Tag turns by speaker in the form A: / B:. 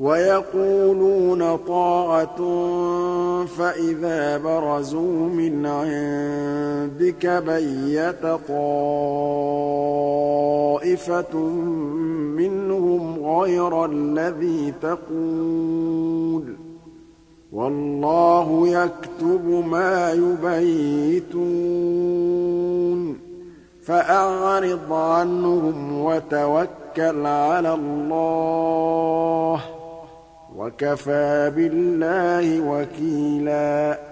A: وَيَقُولُونَ طَاعَةٌ فَإِذَا بَرَزُوا مِنْ عِندِكَ بَيَّتَ طَائِفَةٌ مِّنْهُمْ غَيْرَ الَّذِي تَقُولُ ۖ وَاللَّهُ يَكْتُبُ مَا يُبَيِّتُونَ فَأَعْرِضْ عَنْهُمْ وَتَوَكَّلْ عَلَى اللَّهِ ۚ وَكَفَىٰ بِاللَّهِ وَكِيلًا